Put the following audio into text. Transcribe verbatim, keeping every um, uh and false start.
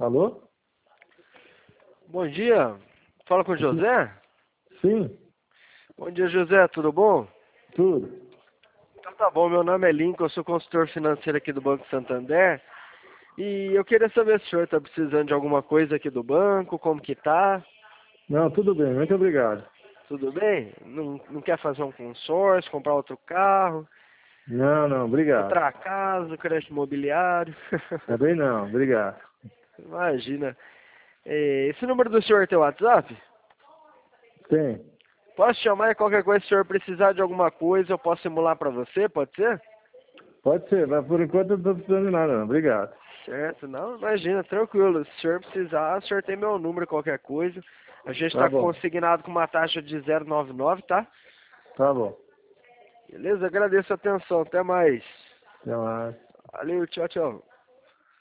Alô? Bom dia, fala com o José? Sim, Bom dia, José, tudo bom? tudo. Então tá bom, meu nome é Lincoln, eu sou consultor financeiro aqui do Banco Santander e eu queria saber se o senhor está precisando de alguma coisa aqui do banco, como que tá, Não, tudo bem, muito obrigado. tudo bem? Não, não quer fazer um consórcio, comprar outro carro, Não, não, obrigado. outra casa, crédito imobiliário? Também não, obrigado. Imagina. Eh, Esse número do senhor tem WhatsApp? Tem, Posso chamar e qualquer coisa, se o senhor precisar de alguma coisa, eu posso simular para você, pode ser? pode ser, mas por enquanto eu não estou precisando de nada, não, obrigado. Certo, não, imagina, tranquilo. Se o senhor precisar, o senhor tem meu número, qualquer coisa. A gente Tá está bom, consignado com uma taxa de zero vírgula noventa e nove, tá? tá bom. Beleza? Agradeço a atenção. Até mais. Até mais. Valeu, tchau, tchau.